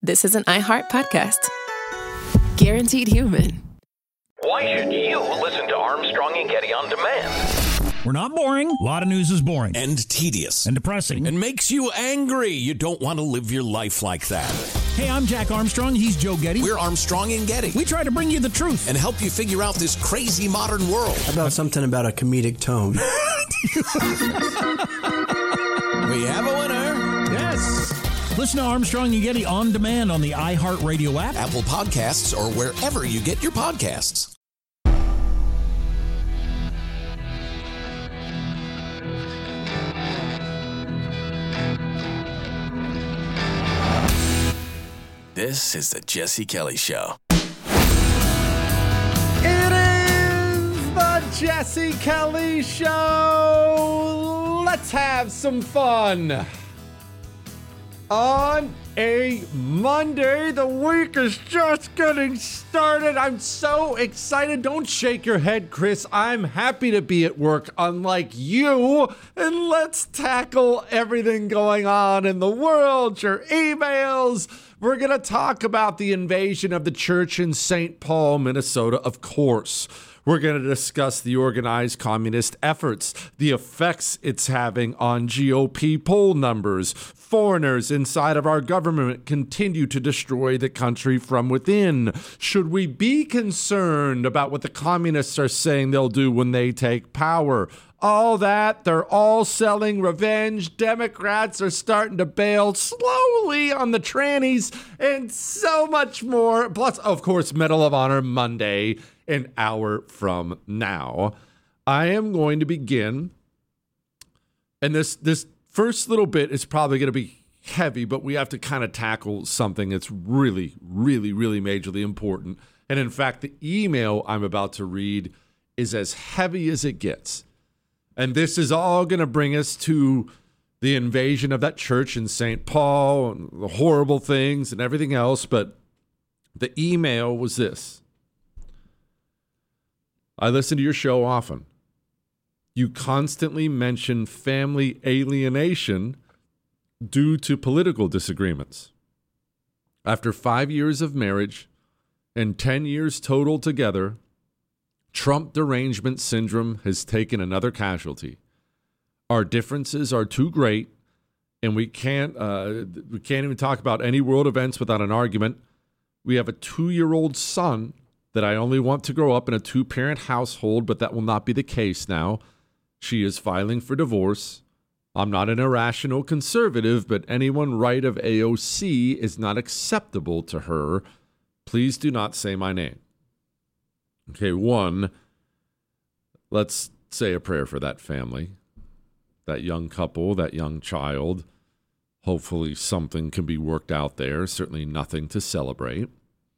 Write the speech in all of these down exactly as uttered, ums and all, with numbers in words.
this is an iHeart podcast. Guaranteed human. Why should you listen to Armstrong and Getty on demand? We're not boring. A lot of news is boring. And tedious. And depressing. And makes you angry. You don't want to live your life like that. Hey, I'm Jack Armstrong. He's Joe Getty. We're Armstrong and Getty. We try to bring you the truth. And help you figure out this crazy modern world. How about something about a comedic tone? We have a winner. Yes. Listen to Armstrong and Getty on demand on the iHeartRadio app, Apple Podcasts, or wherever you get your podcasts. This is the Jesse Kelly Show. It is the Jesse Kelly Show. Let's have some fun. On a Monday, the week is just getting started. I'm so excited. Don't shake your head, Chris. I'm happy to be at work, unlike you. And let's tackle everything going on in the world, your emails. We're going to talk about the invasion of the church in Saint Paul, Minnesota, of course. We're going to discuss the organized communist efforts, the effects it's having on G O P poll numbers. Foreigners inside of our government continue to destroy the country from within. Should we be concerned about what the communists are saying they'll do when they take power? All that, they're all selling revenge. Democrats are starting to bail slowly on the trannies and so much more. Plus, of course, Medal of Honor Monday, an hour from now. I am going to begin, and this this first little bit is probably going to be heavy, but we have to kind of tackle something that's really, really, really majorly important. And in fact, the email I'm about to read is as heavy as it gets. And this is all going to bring us to the invasion of that church in Saint Paul and the horrible things and everything else. But the email was this. I listen to your show often. You constantly mention family alienation due to political disagreements. After five years of marriage and ten years total together, Trump derangement syndrome has taken another casualty. Our differences are too great, and we can't uh, we can't even talk about any world events without an argument. We have a two-year-old son that I only want to grow up in a two-parent household, but that will not be the case now. She is filing for divorce. I'm not an irrational conservative, but anyone right of A O C is not acceptable to her. Please do not say my name. Okay, one, let's say a prayer for that family, that young couple, that young child. Hopefully something can be worked out there. Certainly nothing to celebrate.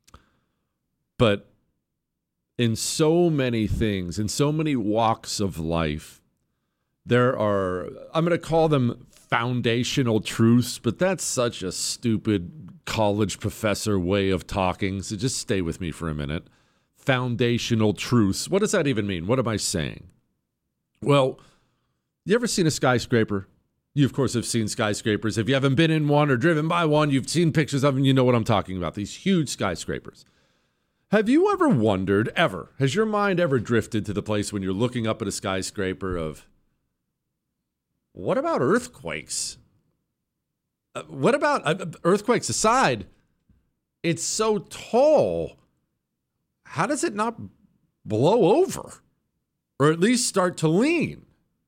But in so many things, in so many walks of life, there are, I'm going to call them foundational truths, but that's such a stupid college professor way of talking. So just stay with me for a minute. Foundational truths. What does that even mean? What am I saying? Well, you ever seen a skyscraper? You, of course, have seen skyscrapers. If you haven't been in one or driven by one, you've seen pictures of them, you know what I'm talking about. These huge skyscrapers. Have you ever wondered, ever, has your mind ever drifted to the place when you're looking up at a skyscraper of, what about earthquakes? Uh, what about, uh, earthquakes aside, it's so tall. How does it not blow over? Or at least start to lean?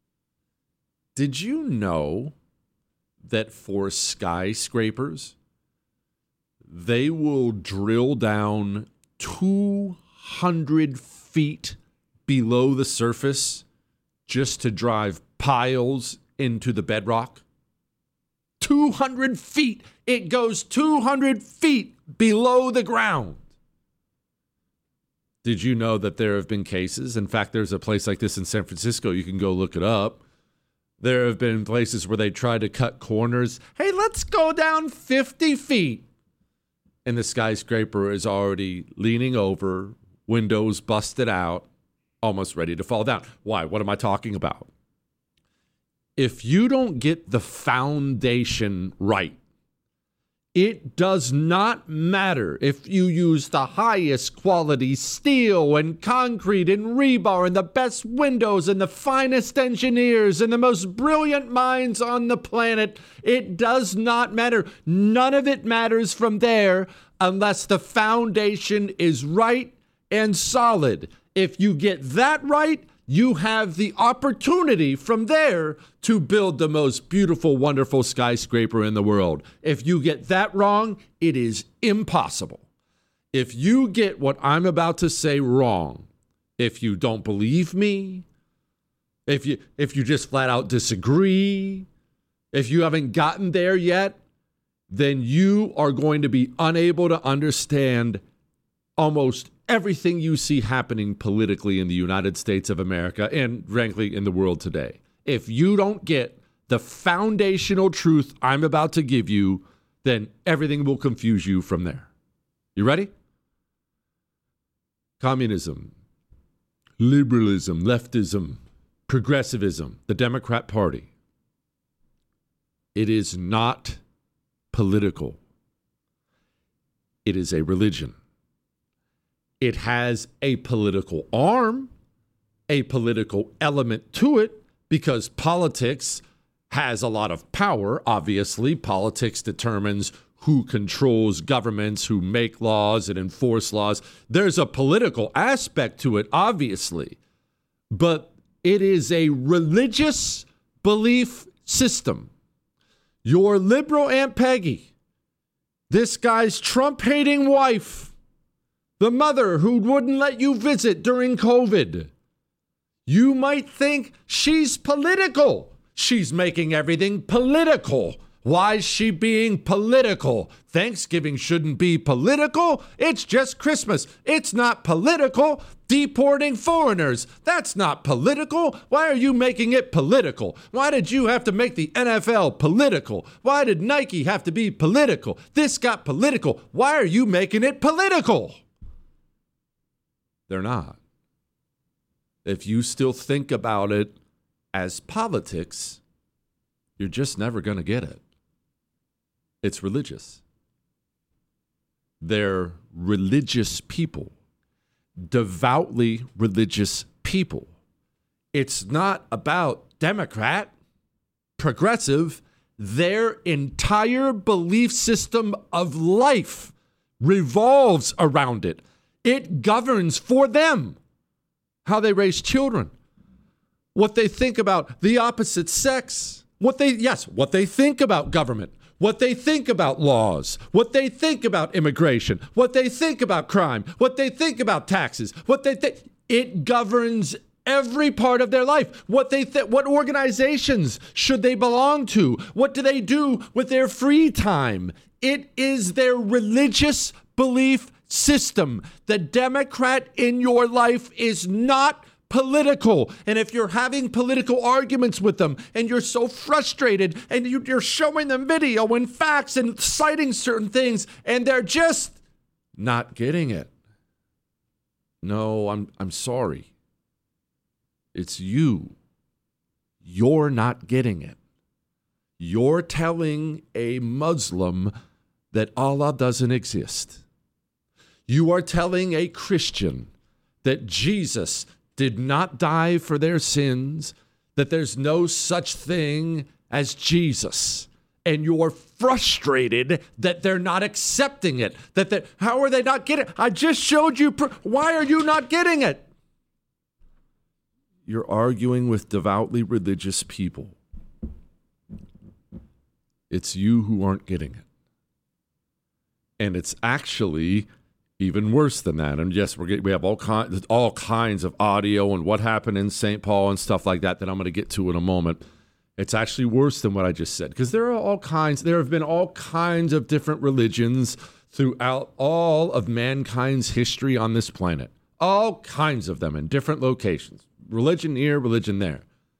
Did you know that for skyscrapers, they will drill down two hundred feet below the surface just to drive piles into the bedrock? two hundred feet. It goes two hundred feet below the ground. Did you know that there have been cases? In fact, there's a place like this in San Francisco. You can go look it up. There have been places where they tried to cut corners. Hey, let's go down fifty feet. And the skyscraper is already leaning over, windows busted out, almost ready to fall down. Why? What am I talking about? If you don't get the foundation right, It does not matter if you use the highest quality steel and concrete and rebar and the best windows and the finest engineers and the most brilliant minds on the planet. It does not matter. None of it matters from there unless the foundation is right and solid. If you get that right, you have the opportunity from there to build the most beautiful, wonderful skyscraper in the world. If you get that wrong, it is impossible. If you get what I'm about to say wrong, if you don't believe me, if you if you just flat out disagree, if you haven't gotten there yet, then you are going to be unable to understand almost everything you see happening politically in the United States of America and, frankly, in the world today. If you don't get the foundational truth I'm about to give you, then everything will confuse you from there. You ready? Communism, liberalism, leftism, progressivism, the Democrat Party. It is not political. It is a religion. It has a political arm, a political element to it, because politics has a lot of power. Obviously, politics determines who controls governments, who make laws and enforce laws. There's a political aspect to it, obviously, but it is a religious belief system. Your liberal Aunt Peggy, this guy's Trump-hating wife, the mother who wouldn't let you visit during COVID. You might think she's political. She's making everything political. Why is she being political? Thanksgiving shouldn't be political. It's just Christmas. It's not political. Deporting foreigners, that's not political. Why are you making it political? Why did you have to make the N F L political? Why did Nike have to be political? This got political. Why are you making it political? They're not. If you still think about it as politics, you're just never going to get it. It's religious. They're religious people, devoutly religious people. It's not about Democrat, progressive. Their entire belief system of life revolves around it. It governs for them how they raise children, what they think about the opposite sex, what they, yes, what they think about government, what they think about laws, what they think about immigration, what they think about crime, what they think about taxes, what they think. It governs every part of their life. What they th- what organizations should they belong to? What do they do with their free time? It is their religious belief system. The Democrat in your life is not political. And if you're having political arguments with them and you're so frustrated and you, you're showing them video and facts and citing certain things and they're just not getting it. No, I'm I'm sorry. It's you. You're not getting it. You're telling a Muslim that Allah doesn't exist. You are telling a Christian that Jesus did not die for their sins, that there's no such thing as Jesus. And you're frustrated that they're not accepting it. That they, how are they not getting it? I just showed you. Pr- Why are you not getting it? You're arguing with devoutly religious people. It's you who aren't getting it. And it's actually even worse than that. And yes, we're getting, we have all kinds, all kinds of audio and what happened in Saint Paul and stuff like that that I'm going to get to in a moment. It's actually worse than what I just said, because there are all kinds, there have been all kinds of different religions throughout all of mankind's history on this planet. All kinds of them in different locations. Religion here, religion there.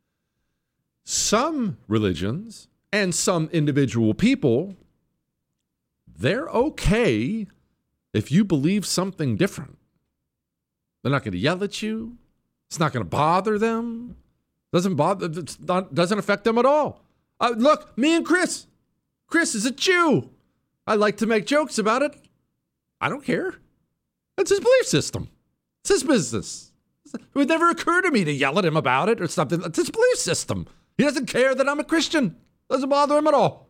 Some religions and some individual people, they're okay if you believe something different. They're not going to yell at you. It's not going to bother them. Doesn't bother. It's not, doesn't affect them at all. Uh, look, me and Chris. Chris is a Jew. I like to make jokes about it. I don't care. That's his belief system. It's his business. It would never occur to me to yell at him about it or something. It's his belief system. He doesn't care that I'm a Christian. Doesn't bother him at all.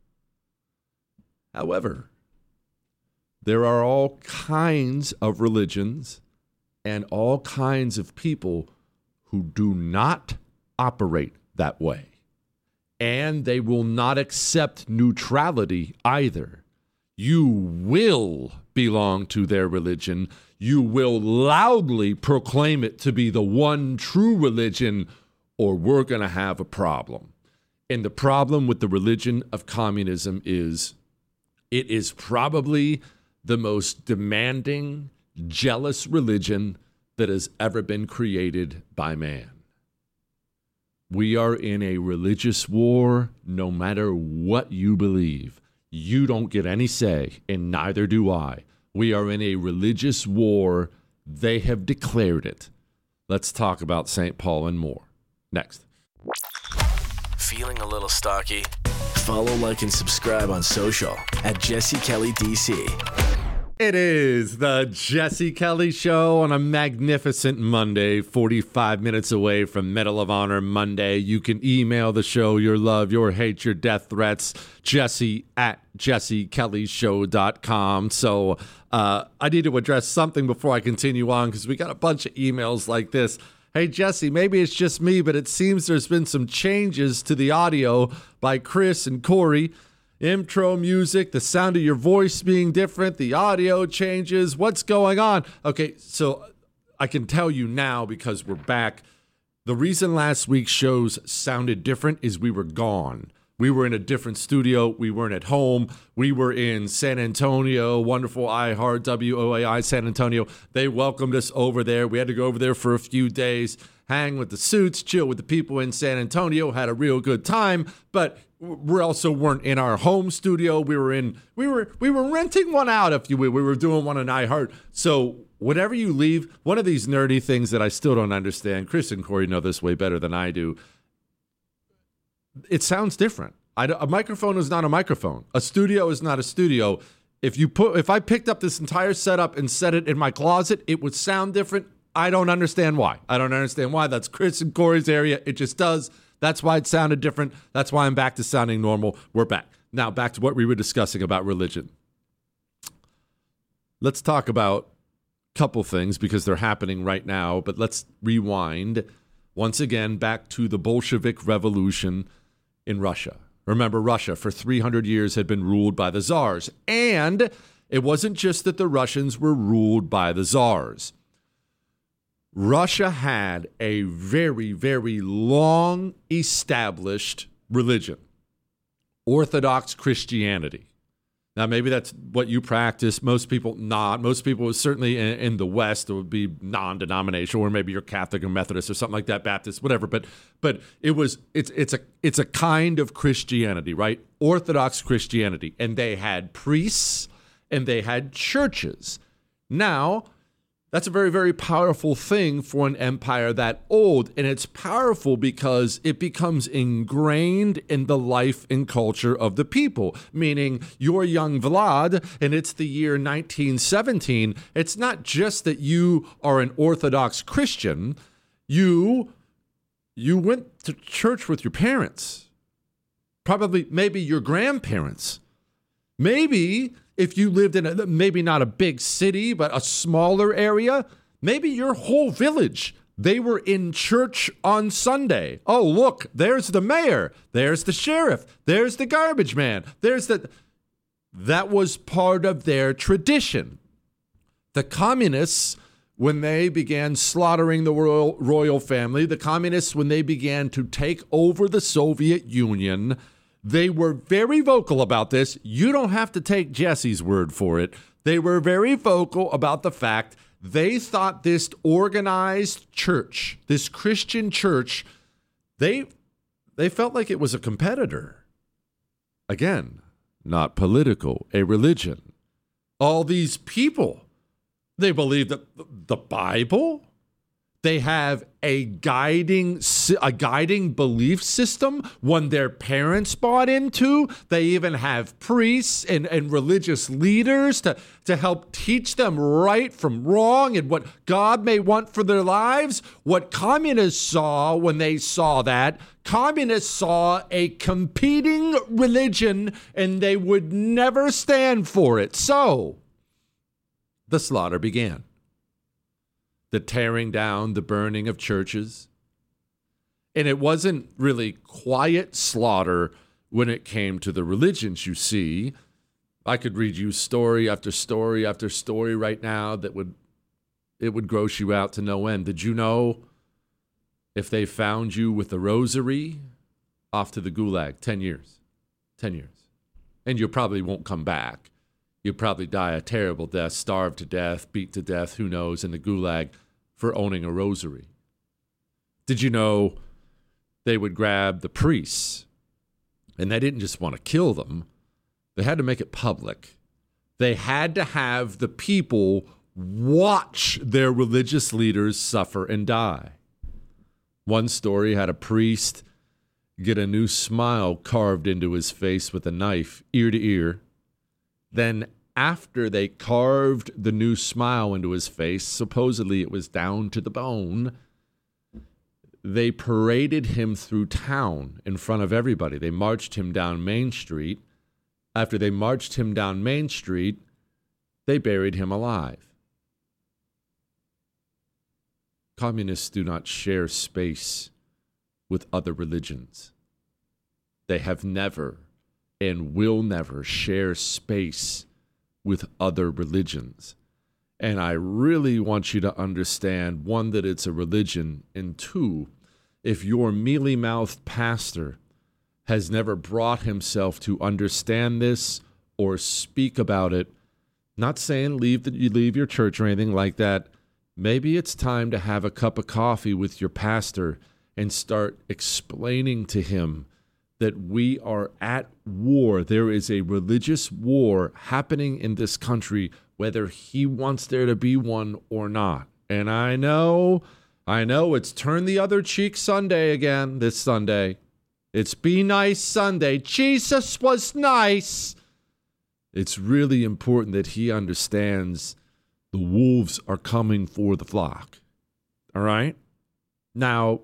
However, there are all kinds of religions and all kinds of people who do not operate that way. And they will not accept neutrality either. You will belong to their religion. You will loudly proclaim it to be the one true religion, or we're going to have a problem. And the problem with the religion of communism is it is probably the most demanding, jealous religion that has ever been created by man. We are in a religious war no matter what you believe. You don't get any say, and neither do I. We are in a religious war. They have declared it. Let's talk about Saint Paul and more. Next. Feeling a little stocky? Follow, like, and subscribe on social at Jesse Kelly D C. It is the Jesse Kelly Show on a magnificent Monday, forty-five minutes away from Medal of Honor Monday. You can email the show your love, your hate, your death threats, Jesse at jesse kelly show dot com. So uh, I need to address something before I continue on, because we got a bunch of emails like this. Hey, Jesse, maybe it's just me, but it seems there's been some changes to the audio by Chris and Corey. Intro music, the sound of your voice being different, the audio changes. What's going on? Okay, so I can tell you now, because we're back. The reason last week's shows sounded different is we were gone. We were in a different studio. We weren't at home. We were in San Antonio, wonderful iHeart, W O A I San Antonio. They welcomed us over there. We had to go over there for a few days, hang with the suits, chill with the people in San Antonio, had a real good time, but we also weren't in our home studio. We were in, we were, we were renting one out, if you will. We were doing one on iHeart. So whatever you leave, one of these nerdy things that I still don't understand, Chris and Corey know this way better than I do, it sounds different. I, a microphone is not a microphone. A studio is not a studio. If you put, if I picked up this entire setup and set it in my closet, it would sound different. I don't understand why. I don't understand why. That's Chris and Corey's area. It just does. That's why it sounded different. That's why I'm back to sounding normal. We're back. Now, back to what we were discussing about religion. Let's talk about a couple things, because they're happening right now, but let's rewind once again back to the Bolshevik Revolution in Russia. Remember, Russia for three hundred years had been ruled by the czars. And it wasn't just that the Russians were ruled by the czars. Russia had a very, very long established religion, Orthodox Christianity. Now, maybe that's what you practice. Most people not. Most people, certainly in, in the West, it would be non-denominational, or maybe you're Catholic or Methodist or something like that, Baptist, whatever. But but it was it's it's a it's a kind of Christianity, right? Orthodox Christianity, and they had priests and they had churches. Now, that's a very, very powerful thing for an empire that old. And it's powerful because it becomes ingrained in the life and culture of the people. Meaning, you're young Vlad, and it's the year nineteen seventeen. It's not just that you are an Orthodox Christian. You, you went to church with your parents. Probably, maybe your grandparents. Maybe if you lived in a, maybe not a big city, but a smaller area, maybe your whole village, they were in church on Sunday. Oh, look, there's the mayor. There's the sheriff. There's the garbage man. There's the... That was part of their tradition. The communists, when they began slaughtering the royal, royal family, the communists, when they began to take over the Soviet Union, they were very vocal about this. You don't have to take Jesse's word for it. They were very vocal about the fact they thought this organized church, this Christian church, they they felt like it was a competitor. Again, not political, a religion. All these people, they believed that the Bible, They have a guiding a guiding belief system, one their parents bought into. They even have priests and, and religious leaders to, to help teach them right from wrong and what God may want for their lives. What communists saw when they saw that, communists saw a competing religion and they would never stand for it. So the slaughter began. The tearing down, the burning of churches. And it wasn't really quiet slaughter when it came to the religions, you see. I could read you story after story after story right now that would, it would gross you out to no end. Did you know if they found you with a rosary, off to the gulag, ten years, ten years. And you probably won't come back. You'll probably die a terrible death, starve to death, beat to death, who knows, in the gulag for owning a rosary. Did you know they would grab the priests, and they didn't just want to kill them, they had to make it public. They had to have the people watch their religious leaders suffer and die. One story had a priest get a new smile carved into his face with a knife, ear to ear. Then after they carved the new smile into his face, supposedly it was down to the bone, they paraded him through town in front of everybody. They marched him down Main Street. After they marched him down Main Street, they buried him alive. Communists do not share space with other religions. They have never and will never share space with other religions. And I really want you to understand, one, that it's a religion, and two, if your mealy-mouthed pastor has never brought himself to understand this or speak about it, not saying leave that you leave your church or anything like that, maybe it's time to have a cup of coffee with your pastor and start explaining to him that we are at war. There is a religious war happening in this country, whether he wants there to be one or not. And I know, I know it's Turn the Other Cheek Sunday again this Sunday. It's Be Nice Sunday. Jesus was nice. It's really important that he understands the wolves are coming for the flock. All right? Now,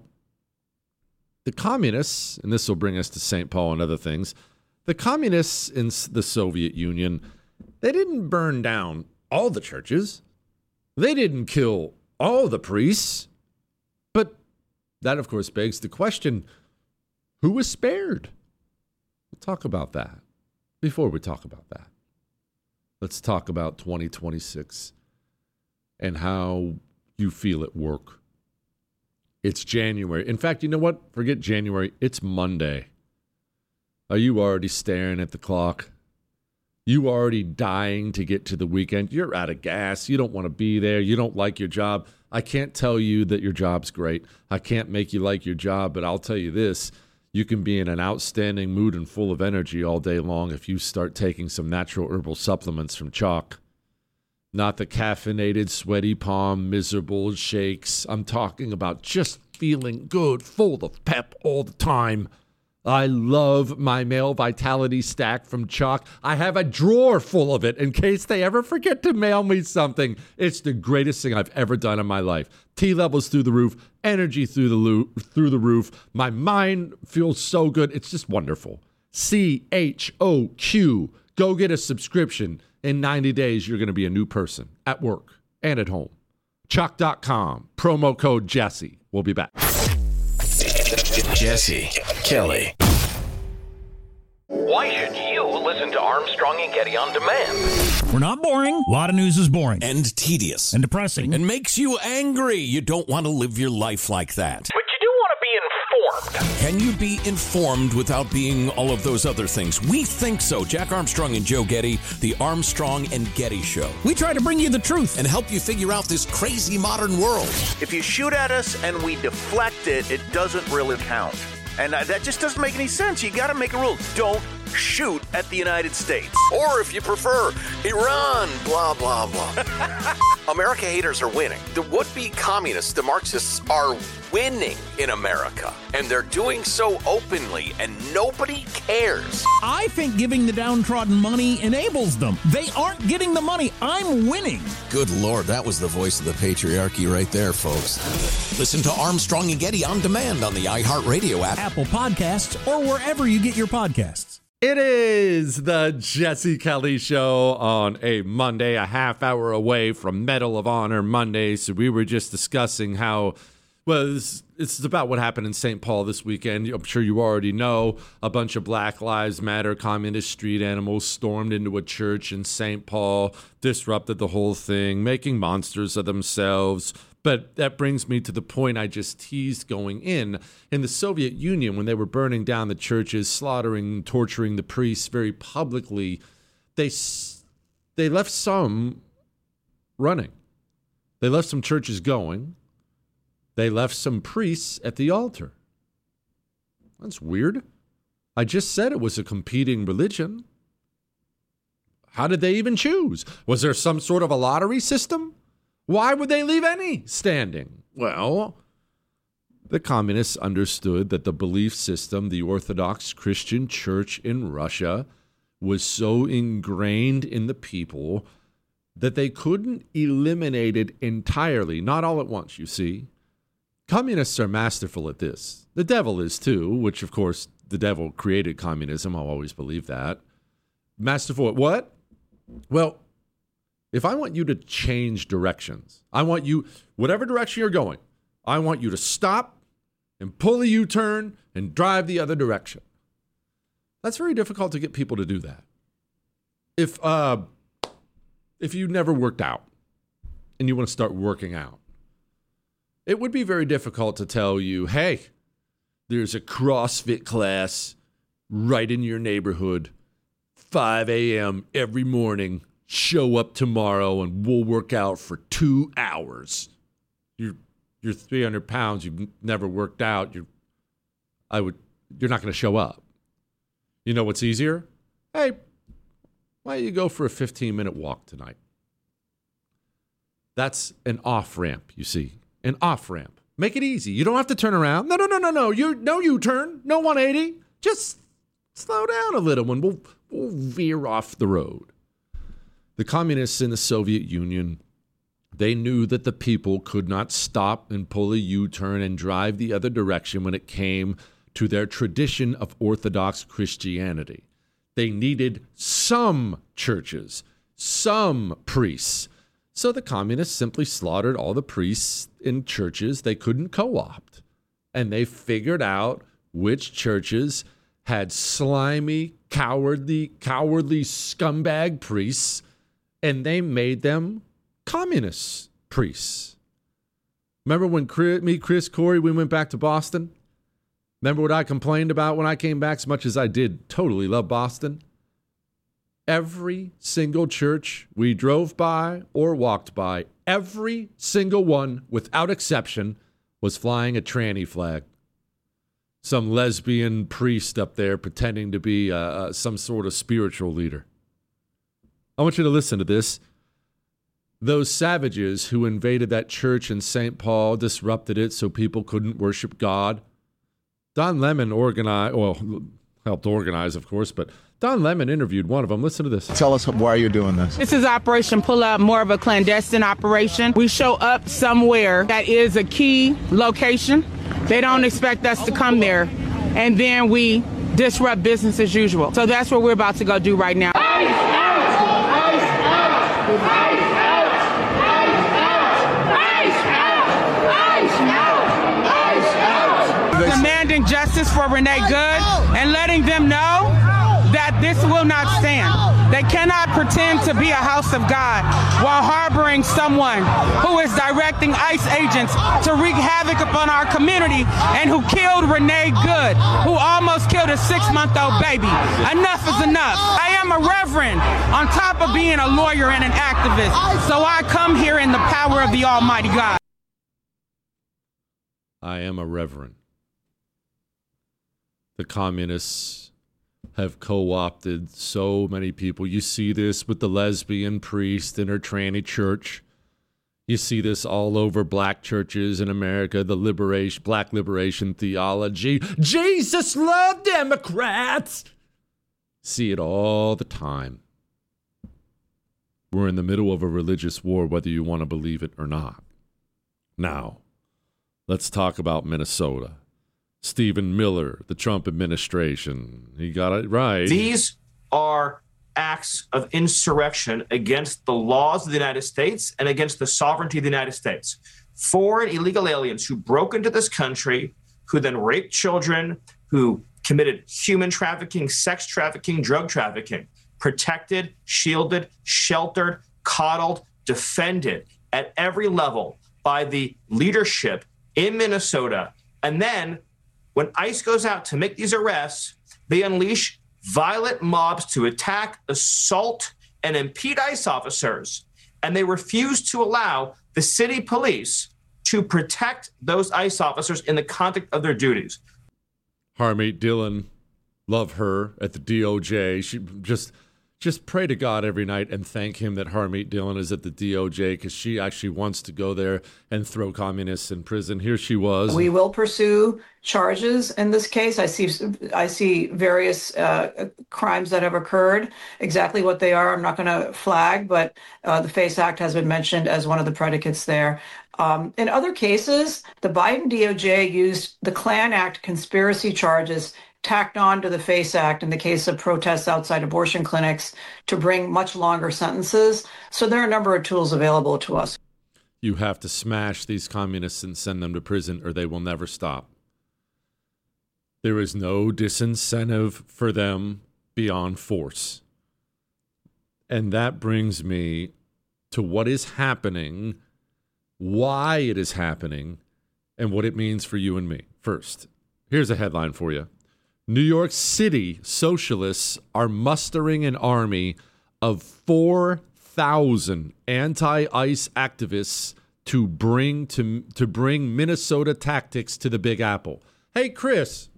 the communists, and this will bring us to Saint Paul and other things, the communists in the Soviet Union, they didn't burn down all the churches. They didn't kill all the priests. But that, of course, begs the question, who was spared? We'll talk about that. Before we talk about that, let's talk about twenty twenty-six and how you feel at work. It's January. In fact, you know what? Forget January. It's Monday. Are you already staring at the clock? You already dying to get to the weekend? You're out of gas. You don't want to be there. You don't like your job. I can't tell you that your job's great. I can't make you like your job, but I'll tell you this. You can be in an outstanding mood and full of energy all day long if you start taking some natural herbal supplements from Chalk. Not the caffeinated, sweaty palm, miserable shakes. I'm talking about just feeling good, full of pep all the time. I love my male vitality stack from Chalk. I have a drawer full of it in case they ever forget to mail me something. It's the greatest thing I've ever done in my life. T levels through the roof, energy through the lo- through the roof. My mind feels so good. It's just wonderful. C H O Q. Go get a subscription. In ninety days, you're going to be a new person at work and at home. Chalk dot com. Promo code Jesse. We'll be back. Jesse Kelly. Why should you listen to Armstrong and Getty on demand? We're not boring. A lot of news is boring And tedious. and depressing. And makes you angry. You don't want to live your life like that. But you do want to be informed. Can you be informed without being all of those other things? We think so. Jack Armstrong and Joe Getty, the Armstrong and Getty Show. We try to bring you the truth. And help you figure out this crazy modern world. If you shoot at us and we deflect it, it doesn't really count. And uh, that just doesn't make any sense. You got to make a rule. Don't shoot at the United States. Or if you prefer, Iran, blah, blah, blah. America haters are winning. The would-be communists, the Marxists, are winning in America. And they're doing so openly, and nobody cares. I think giving the downtrodden money enables them. They aren't getting the money. I'm winning. Good Lord, that was the voice of the patriarchy right there, folks. Listen to Armstrong and Getty on demand on the iHeartRadio app, Apple Podcasts, or wherever you get your podcasts. It is the Jesse Kelly Show on a Monday, a half hour away from Medal of Honor Monday. So we were just discussing how, well, it's, it's about what happened in Saint Paul this weekend. I'm sure you already know a bunch of Black Lives Matter communist street animals stormed into a church in Saint Paul, disrupted the whole thing, making monsters of themselves. But that brings me to the point I just teased going in. In the Soviet Union, when they were burning down the churches, slaughtering, torturing the priests very publicly, they they left some running. They left some churches going. They left some priests at the altar. That's weird. I just said it was a competing religion. How did they even choose? Was there some sort of a lottery system? Why would they leave any standing? Well, the communists understood that the belief system, the Orthodox Christian Church in Russia, was so ingrained in the people that they couldn't eliminate it entirely, not all at once, you see. Communists are masterful at this. The devil is too, which, of course, the devil created communism. I'll always believe that. Masterful at what? Well, if I want you to change directions, I want you, whatever direction you're going, I want you to stop and pull a U-turn and drive the other direction. That's very difficult to get people to do that. If uh, if you never worked out and you want to start working out, it would be very difficult to tell you, hey, there's a CrossFit class right in your neighborhood, five a.m. every morning. Show up tomorrow and we'll work out for two hours. You're you're three hundred pounds. You've never worked out. You're I would you're not going to show up. You know what's easier? Hey, why don't you go for a fifteen minute walk tonight? That's an off ramp. You see, an off ramp. Make it easy. You don't have to turn around. No, no, no, no, no. You no U-turn. No one eighty. Just slow down a little and we'll we'll veer off the road. The communists in the Soviet Union, they knew that the people could not stop and pull a U-turn and drive the other direction when it came to their tradition of Orthodox Christianity. They needed some churches, some priests. So the communists simply slaughtered all the priests in churches they couldn't co-opt. And they figured out which churches had slimy, cowardly, cowardly scumbag priests, and they made them communist priests. Remember when Chris, me, Chris, Corey, we went back to Boston? Remember what I complained about when I came back, as much as I did totally love Boston? Every single church we drove by or walked by, every single one, without exception, was flying a tranny flag. Some lesbian priest up there pretending to be uh, uh, some sort of spiritual leader. I want you to listen to this. Those savages who invaded that church in Saint Paul, disrupted it so people couldn't worship God. Don Lemon organized, well, helped organize, of course, but Don Lemon interviewed one of them. Listen to this. Tell us why you're doing this. This is Operation Pull Up, more of a clandestine operation. We show up somewhere that is a key location. They don't expect us to come there, and then we disrupt business as usual. So that's what we're about to go do right now. Demanding justice for Renee Good and letting them know that this will not stand. They cannot pretend to be a house of God while harboring someone who is directing ICE agents to wreak havoc upon our community and who killed Renee Good, who almost killed a six-month-old baby. Enough is enough. I am a reverend on top of being a lawyer and an activist, so I come here in the power of the Almighty God. I am a reverend. The communists have co-opted so many people. You see this with the lesbian priest in her tranny church. You see this all over black churches in America, the liberation, black liberation theology. Jesus loved Democrats. See it all the time. We're in the middle of a religious war, whether you want to believe it or not. Now, let's talk about Minnesota. Stephen Miller, the Trump administration. He got it right. These are acts of insurrection against the laws of the United States and against the sovereignty of the United States. Foreign illegal aliens who broke into this country, who then raped children, who committed human trafficking, sex trafficking, drug trafficking, protected, shielded, sheltered, coddled, defended at every level by the leadership in Minnesota. And then when ICE goes out to make these arrests, they unleash violent mobs to attack, assault, and impede ICE officers. And they refuse to allow the city police to protect those ICE officers in the context of their duties. Harmeet Dillon, love her at the D O J. She just... Just pray to God every night and thank him that Harmeet Dillon is at the D O J, because she actually wants to go there and throw communists in prison. Here she was. We will pursue charges in this case. I see I see various uh, crimes that have occurred. Exactly what they are, I'm not going to flag, but uh, the FACE Act has been mentioned as one of the predicates there. Um, in other cases, the Biden D O J used the Klan Act conspiracy charges tacked on to the FACE Act in the case of protests outside abortion clinics to bring much longer sentences. So there are a number of tools available to us. You have to smash these communists and send them to prison, or they will never stop. There is no disincentive for them beyond force. And that brings me to what is happening, why it is happening, and what it means for you and me. First, here's a headline for you. New York City socialists are mustering an army of four thousand anti-ICE activists to bring to to bring Minnesota tactics to the Big Apple. Hey, Chris,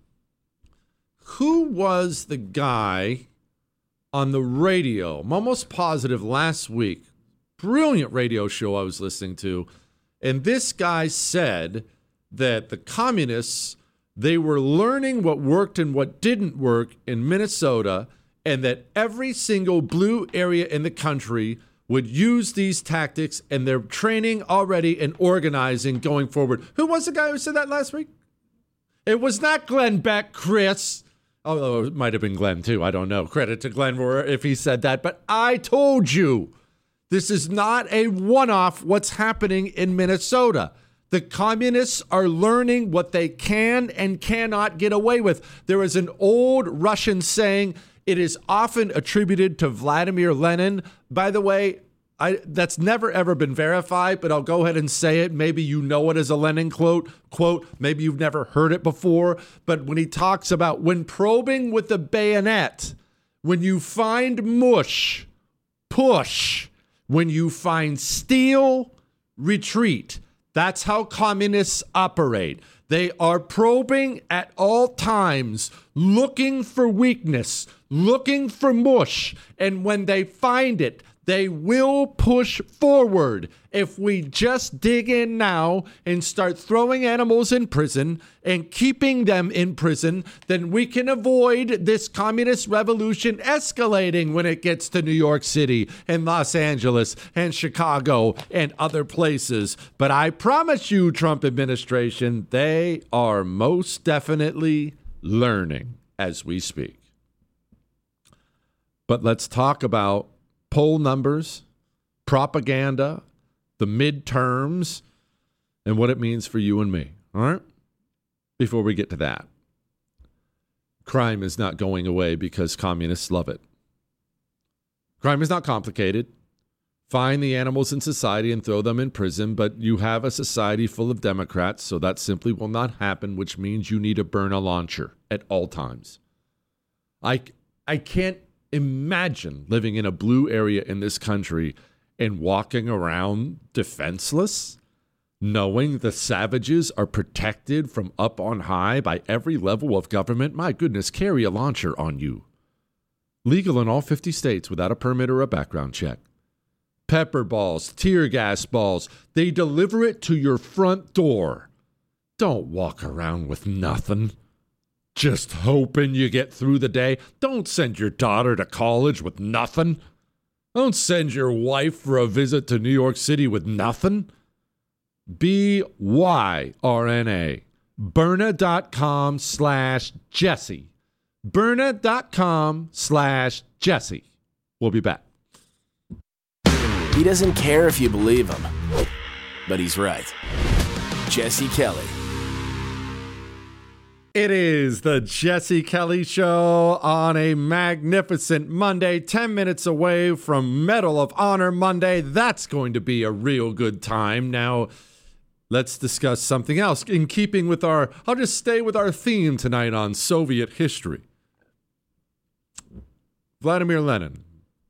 who was the guy on the radio? I'm almost positive last week. Brilliant radio show I was listening to. And this guy said that the communists, they were learning what worked and what didn't work in Minnesota, and that every single blue area in the country would use these tactics, and they're training already and organizing going forward. Who was the guy who said that last week? It was not Glenn Beck, Chris. Although it might have been Glenn, too. I don't know. Credit to Glenn if he said that. But I told you, this is not a one-off what's happening in Minnesota. The communists are learning what they can and cannot get away with. There is an old Russian saying, it is often attributed to Vladimir Lenin. By the way, I, that's never ever been verified, but I'll go ahead and say it. Maybe you know it as a Lenin quote, quote, maybe you've never heard it before. But when he talks about when probing with the bayonet, when you find mush, push. When you find steel, retreat. That's how communists operate. They are probing at all times, looking for weakness, looking for mush. And when they find it, they will push forward. If we just dig in now and start throwing animals in prison and keeping them in prison, then we can avoid this communist revolution escalating when it gets to New York City and Los Angeles and Chicago and other places. But I promise you, Trump administration, they are most definitely learning as we speak. But let's talk about poll numbers, propaganda, the midterms, and what it means for you and me. All right? Before we get to that, crime is not going away because communists love it. Crime is not complicated. Find the animals in society and throw them in prison, but you have a society full of Democrats, so that simply will not happen, which means you need to burn a launcher at all times. I, I can't imagine living in a blue area in this country and walking around defenseless, knowing the savages are protected from up on high by every level of government. My goodness, carry a launcher on you. Legal in all fifty states without a permit or a background check. Pepper balls, tear gas balls, they deliver it to your front door. Don't walk around with nothing. Just hoping you get through the day. Don't send your daughter to college with nothing. Don't send your wife for a visit to New York City with nothing. B Y R N A. Byrna.com slash Jesse. Byrna.com slash Jesse. We'll be back. He doesn't care if you believe him, but he's right. Jesse Kelly. It is the Jesse Kelly Show on a magnificent Monday, ten minutes away from Medal of Honor Monday. That's going to be a real good time. Now, let's discuss something else in keeping with our, I'll just stay with our theme tonight on Soviet history. Vladimir Lenin,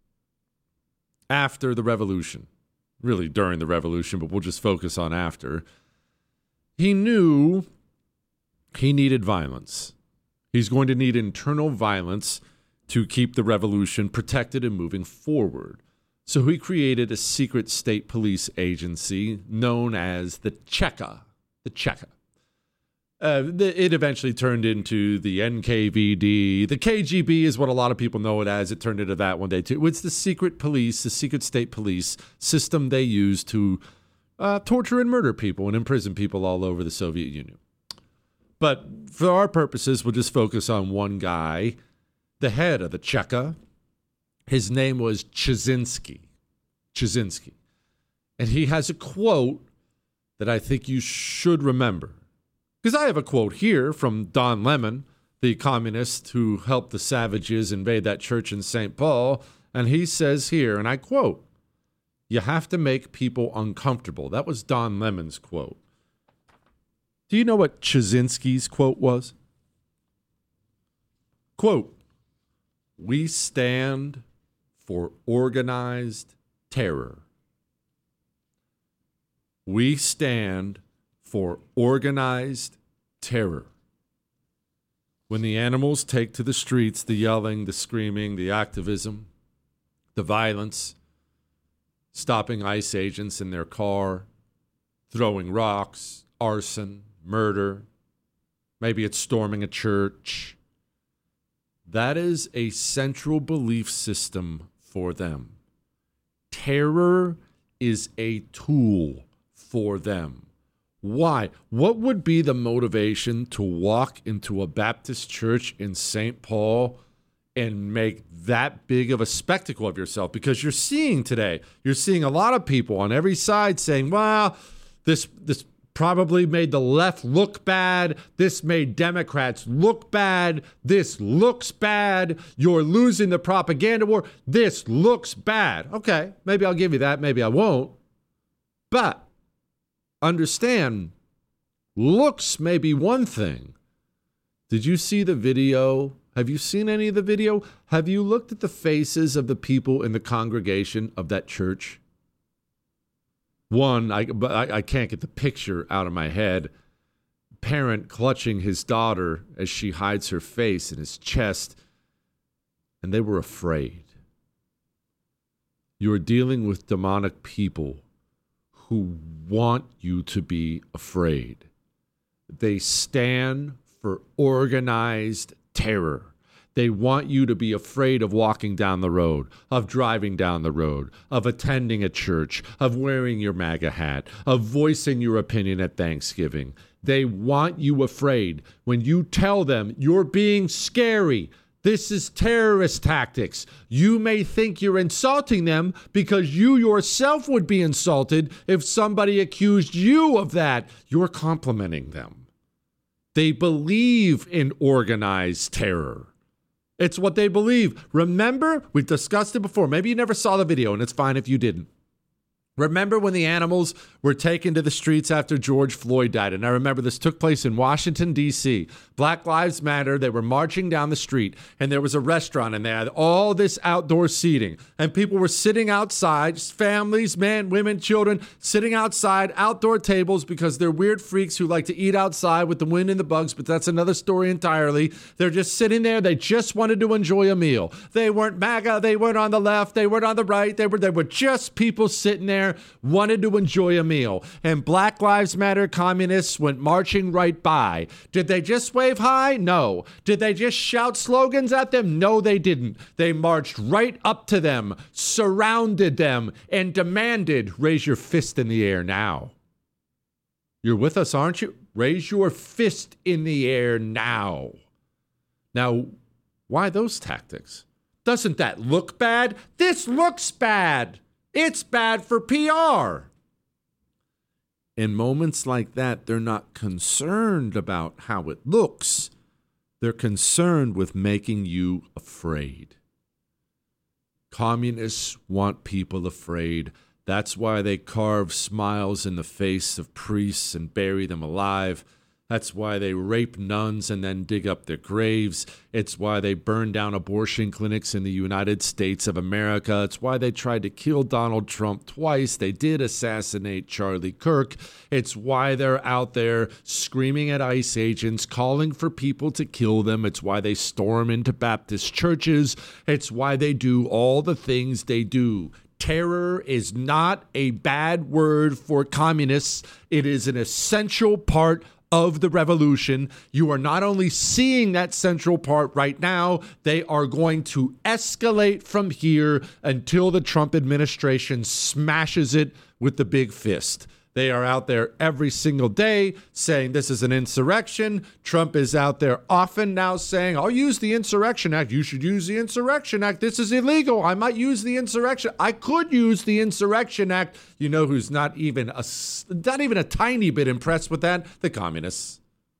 after the revolution, really during the revolution, but we'll just focus on after, he knew he needed violence. He's going to need internal violence to keep the revolution protected and moving forward. So he created a secret state police agency known as the Cheka. The Cheka. Uh, it eventually turned into the N K V D. The K G B is what a lot of people know it as. It turned into that one day too. It's the secret police, the secret state police system they used to uh, torture and murder people and imprison people all over the Soviet Union. But for our purposes, we'll just focus on one guy, the head of the Cheka. His name was Chizhinsky. Chizhinsky. And he has a quote that I think you should remember. Because I have a quote here from Don Lemon, the communist who helped the savages invade that church in Saint Paul. And he says here, and I quote, "You have to make people uncomfortable." That was Don Lemon's quote. Do you know what Chizhinsky's quote was? Quote, "We stand for organized terror." We stand for organized terror. When the animals take to the streets, the yelling, the screaming, the activism, the violence, stopping ICE agents in their car, throwing rocks, arson, murder, maybe it's storming a church. That is a central belief system for them. Terror is a tool for them. Why? What would be the motivation to walk into a Baptist church in Saint Paul and make that big of a spectacle of yourself? Because you're seeing today, you're seeing a lot of people on every side saying, well, this this probably made the left look bad. This made Democrats look bad. This looks bad. You're losing the propaganda war. This looks bad. Okay, maybe I'll give you that. Maybe I won't. But understand, looks may be one thing. Did you see the video? Have you seen any of the video? Have you looked at the faces of the people in the congregation of that church? One, I, but I, I can't get the picture out of my head. Parent clutching his daughter as she hides her face in his chest, and they were afraid. You are dealing with demonic people who want you to be afraid. They stand for organized terror. They want you to be afraid of walking down the road, of driving down the road, of attending a church, of wearing your MAGA hat, of voicing your opinion at Thanksgiving. They want you afraid. When you tell them you're being scary, this is terrorist tactics, you may think you're insulting them because you yourself would be insulted if somebody accused you of that. You're complimenting them. They believe in organized terror. It's what they believe. Remember, we've discussed it before. Maybe you never saw the video, and it's fine if you didn't. Remember when the animals were taken to the streets after George Floyd died? And I remember this took place in Washington, D C Black Lives Matter. They were marching down the street, and there was a restaurant, and they had all this outdoor seating. And people were sitting outside, families, men, women, children, sitting outside, outdoor tables, because they're weird freaks who like to eat outside with the wind and the bugs, but that's another story entirely. They're just sitting there. They just wanted to enjoy a meal. They weren't MAGA. They weren't on the left. They weren't on the right. They were, they were just people sitting there, wanted to enjoy a meal. And Black Lives Matter communists went marching right by. Did they just wave hi? No. Did they just shout slogans at them? No, they didn't. They marched right up to them, surrounded them, and demanded, raise your fist in the air now. You're with us, aren't you? Raise your fist in the air now. Now, why those tactics? Doesn't that look bad? This looks bad. It's bad for P R. In moments like that, they're not concerned about how it looks. They're concerned with making you afraid. Communists want people afraid. That's why they carve smiles in the face of priests and bury them alive. That's why they rape nuns and then dig up their graves. It's why they burn down abortion clinics in the United States of America. It's why they tried to kill Donald Trump twice. They did assassinate Charlie Kirk. It's why they're out there screaming at ICE agents, calling for people to kill them. It's why they storm into Baptist churches. It's why they do all the things they do. Terror is not a bad word for communists. It is an essential part of the revolution. You are not only seeing that central part right now, they are going to escalate from here until the Trump administration smashes it with the big fist. They are out there every single day saying this is an insurrection. Trump is out there often now saying, I'll use the Insurrection Act. You should use the Insurrection Act. This is illegal. I might use the Insurrection. I could use the Insurrection Act. You know who's not even a, not even a tiny bit impressed with that? The communists.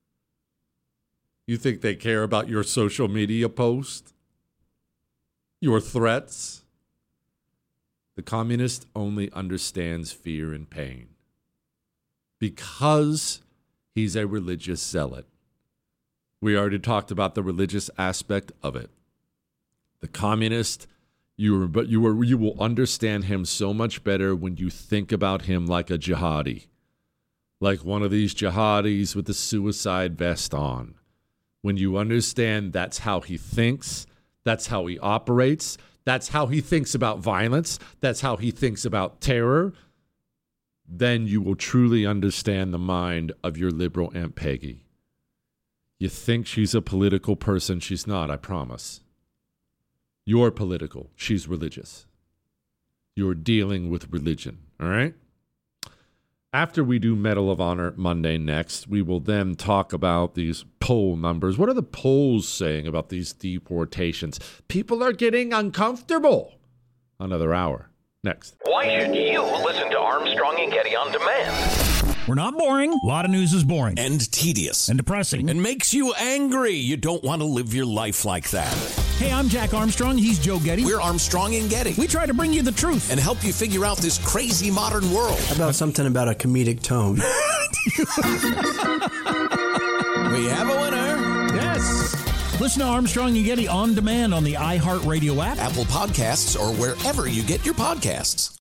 You think they care about your social media post? Your threats? The communist only understands fear and pain. Because he's a religious zealot. We already talked about the religious aspect of it. The communist, you are, but you are, you will understand him so much better when you think about him like a jihadi, like one of these jihadis with the suicide vest on. When you understand that's how he thinks, that's how he operates, that's how he thinks about violence, that's how he thinks about terror, then you will truly understand the mind of your liberal Aunt Peggy. You think she's a political person. She's not, I promise. You're political. She's religious. You're dealing with religion, all right? After we do Medal of Honor Monday next, we will then talk about these poll numbers. What are the polls saying about these deportations? People are getting uncomfortable. Another hour. Next. Why should you listen to Armstrong and Getty on demand? We're not boring. A lot of news is boring. And tedious. And depressing. And makes you angry. You don't want to live your life like that. Hey, I'm Jack Armstrong. He's Joe Getty. We're Armstrong and Getty. We try to bring you the truth. And help you figure out this crazy modern world. How about something about a comedic tone? We have a winner. Yes. Listen to Armstrong and Getty on demand on the iHeartRadio app, Apple Podcasts, or wherever you get your podcasts.